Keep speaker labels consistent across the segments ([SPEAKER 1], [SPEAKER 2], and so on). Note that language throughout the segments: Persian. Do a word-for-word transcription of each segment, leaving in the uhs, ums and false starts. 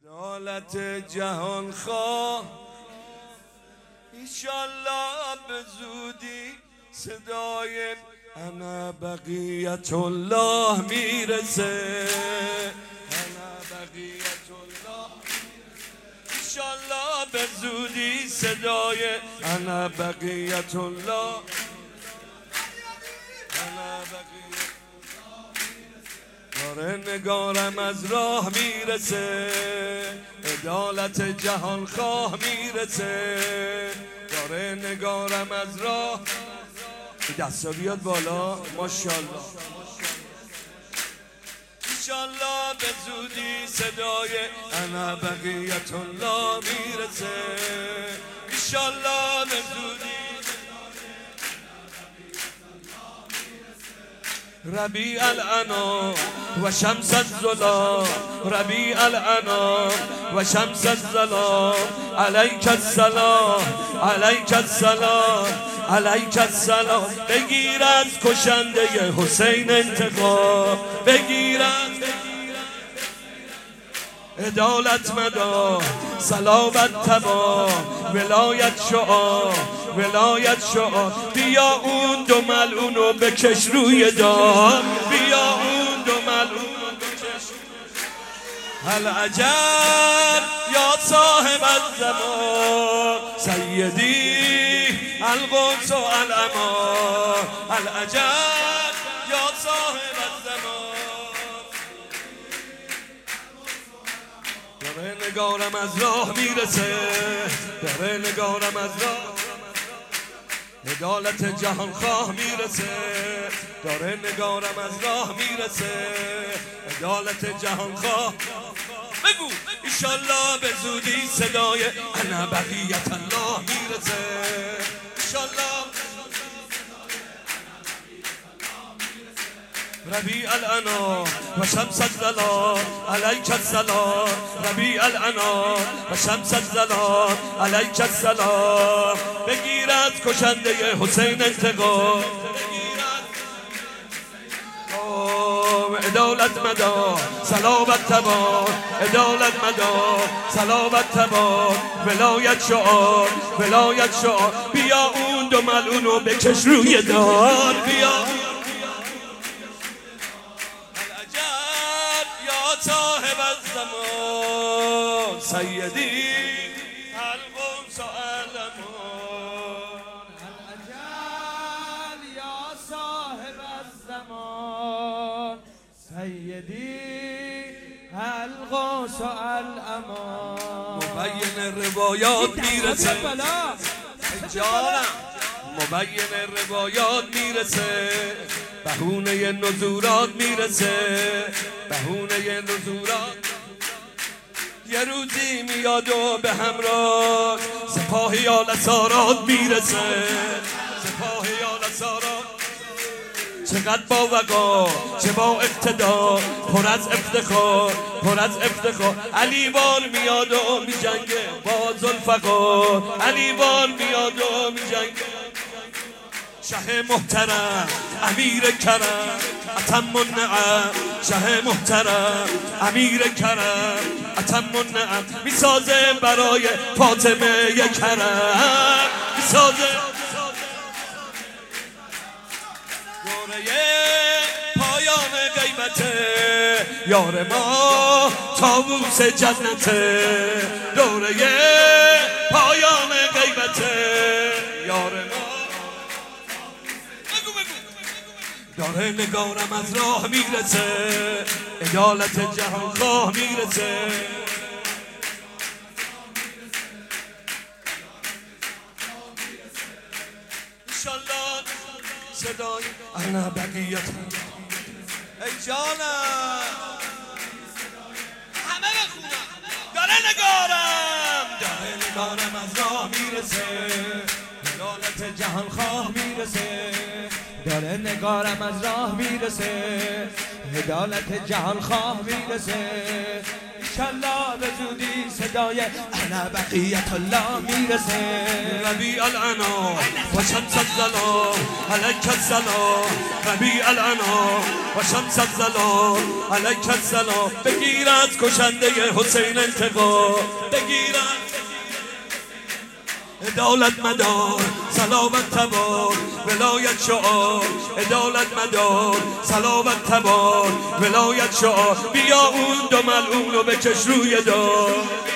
[SPEAKER 1] عدالت جهان خواه ایشالله به زودی صدای انا بقیت الله میرسه. انا بقیت الله ایشالله به زودی صدای انا بقیت الله انا بقیت داره نگارم از راه میرسه. عدالت جهان خواه میرسه. داره نگارم از راه. دستا بیاد بالا. ماشاءالله ایشالله به زودی صدای انا بقیت الله میرسه. ایشالله به زودی ربیع الانام و شمس الظلام ربیع الانام و شمس الظلام علیک السلام علیک السلام علیک السلام. بگیر از کشنده حسین انتقام، بگیر از عدالت مدار صلابت تبار ولایت شعار ولایت شعار. بیا اون دو ملعونو بکش روی دار، بیا اون دو ملعونو بکش. هل عجب یا صاحب الزمان سیدی القدس و الامان. هل عجب یا صاحب الزمان. داره نگارم از راه میرسه. داره نگارم از راه. عدالت جهان خواه میرسه. داره نگارم از راه میرسه. عدالت جهان خواه. بگو ایشالله به زودی صدای انا بقیت الله میرسه. ایشالله ربیع الانام و شمس الظلام علیک السلام ربیع الانام و شمس الظلام علیک السلام. بگیر از کشنده حسین انتقام، عدالت مدار صلابت تبار عدالت مدار صلابت تبار ولایت شعار ولایت شعار. بیا اون دو ملعونو بکش روی دار، بیا صاحب الزمان سیدی القدس و الامان.
[SPEAKER 2] العجل یا صاحب الزمان سیدی القدس و الامان.
[SPEAKER 1] مبین روایات میرسه جانم، مبین روایات میرسه. بهونه نزورات میرسه. بهونه نزورات. یه روزی میاد و به همراه سپاهی آل اسارات میرسه. سپاهی آل اسارات چقدر با وقار چه با اقتدار پر از افتخار پر از افتخار. علی بار میاد و میجنگه با ذوالفقار. علی بار میاد و میجنگه شه محترم امیر کرم اتم النعم. شه محترم امیر کرم اتم النعم. میسازه برای فاطمه کرم میسازه دوره پایان غیبته یار ما طاووس جنته. دوره پایان غیبته یار ما. داره نگارم از راه میرسه. عدالت جهان خواه میرسه. انشالله صدای انا بقیت. ای جانم همه بخونم. داره نگارم داره نگارم از راه میرسه. عدالت جهان خواه میرسه.
[SPEAKER 2] داره نگارم از راه میرسه. عدالت جهان خواه میرسه. انشالله به زودی صدای انا بقیت الله میرسه.
[SPEAKER 1] ربیع العنا و شمس الظلام علیک السلام، ربیع العنا و شمس الظلام علیک السلام. بگیر از کشنده حسین انتقام، بگیر عدالت مدار صلابت تبار ولایت شعار، عدالت مدار صلابت تبار ولایت شعار. بیا اون دو ملعون رو بکش روی دار.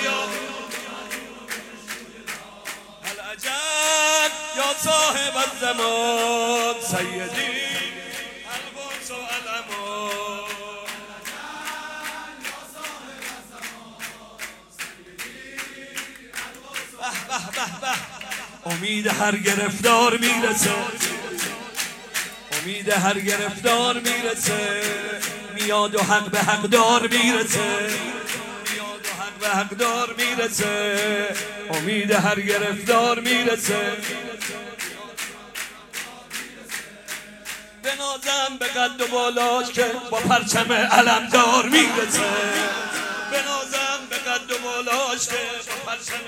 [SPEAKER 1] العجب یا صاحب الزمان سیدی القدس و الامان. به به به امید هر گرفتار میرسه، امید هر گرفتار میرسه. میاد و حق به حقدار میرسه، میاد و حق به حقدار میرسه. امید هر گرفتار میرسه. بنازم به قد و بالاش که با پرچم علمدار میرسه، بنازم به قد و بالاش که با پرچم.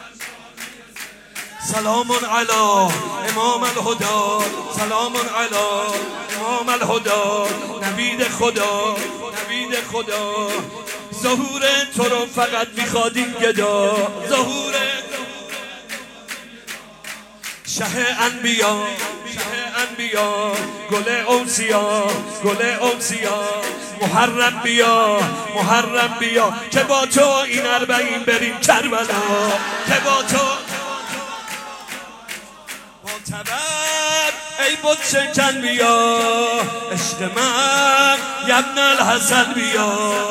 [SPEAKER 1] سلام علی امام الهدى، سلام علی امام الهدى. نوید خدا، نوید خدا. ظهور تو رو فقط میخواد این گدا، ظهور شه انبیا، شه انبیا. گل اوصیا، گل اوصیا. محرم بیا، محرم بیا که با تو این اربعین بریم کربلا، که با تو تبر ای بود شکن بیا. عشق من یبن الحسن بیا.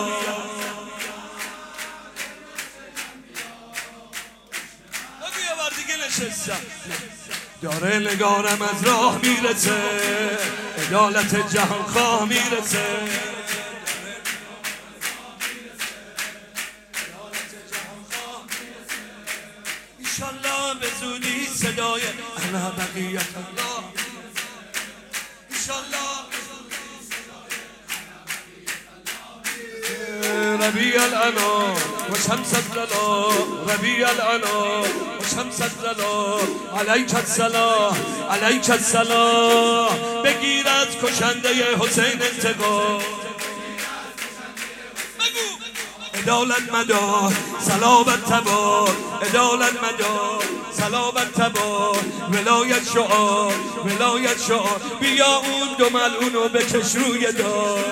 [SPEAKER 1] بگو بار دیگه نشستم. داره نگارم از راه میرسه، عدالت جهان خواه میرسه. انشالله به زودی صدای انا بقیت الله. انشالله ربیع العنا و شمس الظلام، ربیع العنا و شمس الظلام علیک السلام، علیک السلام. بگیر از کشنده حسین انتقام. عدالت مدار صلابت تبار، عدالت مدار صلابت تبار ولایت شعار، ولایت شعار. بیا اون دو ملعون رو بکش روی دار.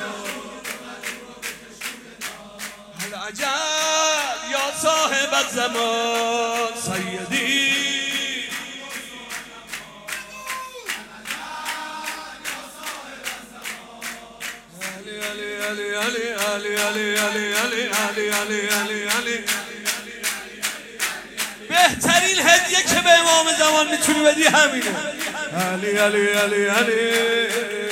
[SPEAKER 1] العجب یا صاحب الزمان سیدی علی علی علی علی علی علی علی علی علی علی. بهترین هدیه که به امام زمان میتونی بدی همینه. علی علی علی علی